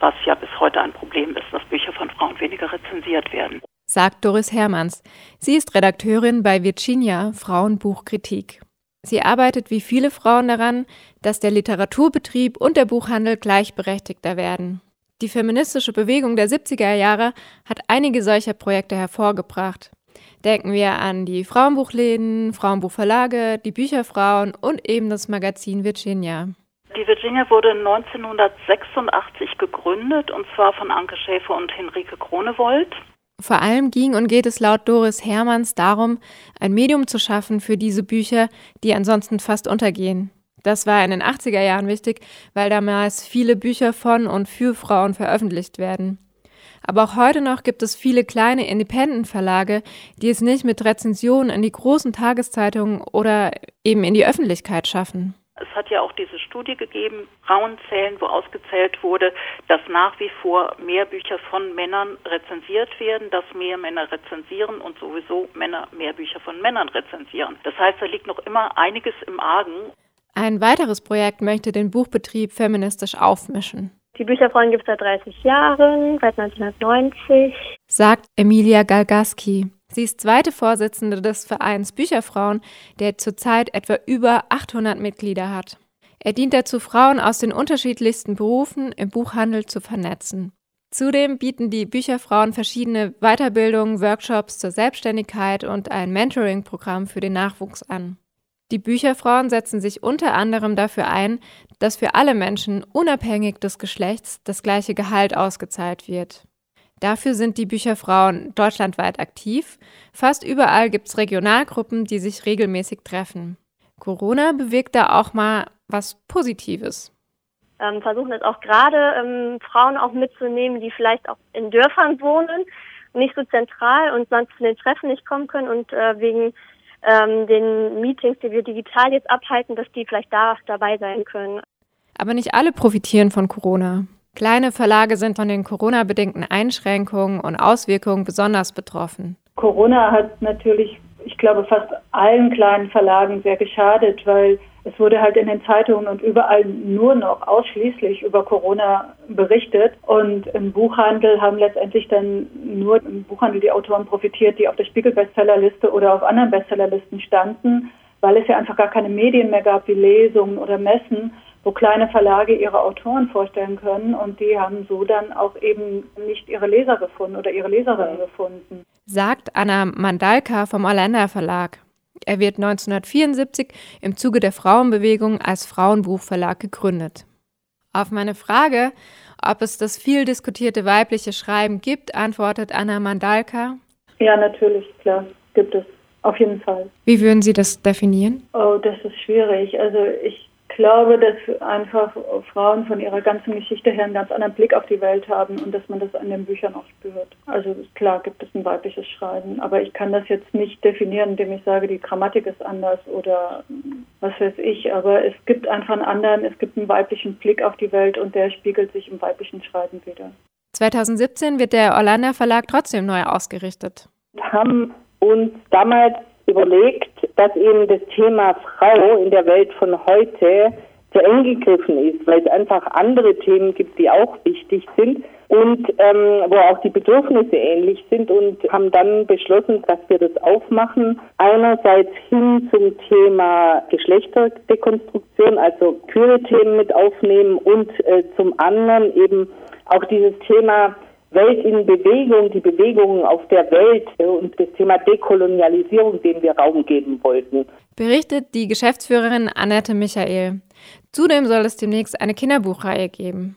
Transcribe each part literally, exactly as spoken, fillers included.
was ja bis heute ein Problem ist, dass Bücher von Frauen weniger rezensiert werden. Sagt Doris Hermanns. Sie ist Redakteurin bei Virginia Frauenbuchkritik. Sie arbeitet wie viele Frauen daran, dass der Literaturbetrieb und der Buchhandel gleichberechtigter werden. Die feministische Bewegung der siebziger Jahre hat einige solcher Projekte hervorgebracht. Denken wir an die Frauenbuchläden, Frauenbuchverlage, die Bücherfrauen und eben das Magazin Virginia. Die Virginia wurde neunzehnhundertsechsundachtzig gegründet, und zwar von Anke Schäfer und Henrike Groenewold. Vor allem ging und geht es laut Doris Hermanns darum, ein Medium zu schaffen für diese Bücher, die ansonsten fast untergehen. Das war in den achtziger Jahren wichtig, weil damals viele Bücher von und für Frauen veröffentlicht werden. Aber auch heute noch gibt es viele kleine Independent-Verlage, die es nicht mit Rezensionen in die großen Tageszeitungen oder eben in die Öffentlichkeit schaffen. Es hat ja auch diese Studie gegeben, Frauenzählen, wo ausgezählt wurde, dass nach wie vor mehr Bücher von Männern rezensiert werden, dass mehr Männer rezensieren und sowieso Männer mehr Bücher von Männern rezensieren. Das heißt, da liegt noch immer einiges im Argen. Ein weiteres Projekt möchte den Buchbetrieb feministisch aufmischen. Die Bücherfrauen gibt es seit dreißig Jahren, seit neunzehnhundertneunzig, sagt Emilia Galgaski. Sie ist zweite Vorsitzende des Vereins Bücherfrauen, der zurzeit etwa über achthundert Mitglieder hat. Er dient dazu, Frauen aus den unterschiedlichsten Berufen im Buchhandel zu vernetzen. Zudem bieten die Bücherfrauen verschiedene Weiterbildungen, Workshops zur Selbstständigkeit und ein Mentoring-Programm für den Nachwuchs an. Die Bücherfrauen setzen sich unter anderem dafür ein, dass für alle Menschen, unabhängig des Geschlechts, das gleiche Gehalt ausgezahlt wird. Dafür sind die Bücherfrauen deutschlandweit aktiv. Fast überall gibt es Regionalgruppen, die sich regelmäßig treffen. Corona bewirkt da auch mal was Positives. Ähm, versuchen es auch gerade ähm, Frauen auch mitzunehmen, die vielleicht auch in Dörfern wohnen, nicht so zentral und sonst zu den Treffen nicht kommen können und äh, wegen ähm, den Meetings, die wir digital jetzt abhalten, dass die vielleicht da dabei sein können. Aber nicht alle profitieren von Corona. Kleine Verlage sind von den Corona-bedingten Einschränkungen und Auswirkungen besonders betroffen. Corona hat natürlich, ich glaube, fast allen kleinen Verlagen sehr geschadet, weil es wurde halt in den Zeitungen und überall nur noch ausschließlich über Corona berichtet. Und im Buchhandel haben letztendlich dann nur im Buchhandel die Autoren profitiert, die auf der Spiegel-Bestsellerliste oder auf anderen Bestsellerlisten standen, weil es ja einfach gar keine Medien mehr gab wie Lesungen oder Messen, wo kleine Verlage ihre Autoren vorstellen können, und die haben so dann auch eben nicht ihre Leser gefunden oder ihre Leserinnen gefunden. Sagt Anna Mandalka vom Orlando Verlag. Er wird neunzehnhundertvierundsiebzig im Zuge der Frauenbewegung als Frauenbuchverlag gegründet. Auf meine Frage, ob es das viel diskutierte weibliche Schreiben gibt, antwortet Anna Mandalka: Ja, natürlich, klar, gibt es, auf jeden Fall. Wie würden Sie das definieren? Oh, das ist schwierig. Also ich Ich glaube, dass einfach Frauen von ihrer ganzen Geschichte her einen ganz anderen Blick auf die Welt haben und dass man das an den Büchern auch spürt. Also klar gibt es ein weibliches Schreiben, aber ich kann das jetzt nicht definieren, indem ich sage, die Grammatik ist anders oder was weiß ich. Aber es gibt einfach einen anderen, es gibt einen weiblichen Blick auf die Welt und der spiegelt sich im weiblichen Schreiben wieder. zweitausendsiebzehn wird der Orlando Verlag trotzdem neu ausgerichtet. Wir haben uns damals überlegt, dass eben das Thema Frau in der Welt von heute zu eng gegriffen ist, weil es einfach andere Themen gibt, die auch wichtig sind und ähm, wo auch die Bedürfnisse ähnlich sind, und haben dann beschlossen, dass wir das aufmachen. Einerseits hin zum Thema Geschlechterdekonstruktion, also queere Themen mit aufnehmen, und äh, zum anderen eben auch dieses Thema Welt in Bewegung, die Bewegungen auf der Welt und das Thema Dekolonialisierung, dem wir Raum geben wollten. Berichtet die Geschäftsführerin Annette Michael. Zudem soll es demnächst eine Kinderbuchreihe geben.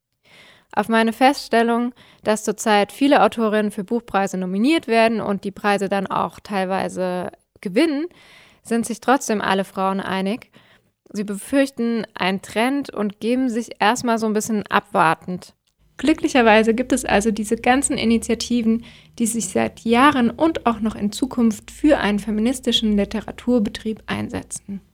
Auf meine Feststellung, dass zurzeit viele Autorinnen für Buchpreise nominiert werden und die Preise dann auch teilweise gewinnen, sind sich trotzdem alle Frauen einig. Sie befürchten einen Trend und geben sich erstmal so ein bisschen abwartend. Glücklicherweise gibt es also diese ganzen Initiativen, die sich seit Jahren und auch noch in Zukunft für einen feministischen Literaturbetrieb einsetzen.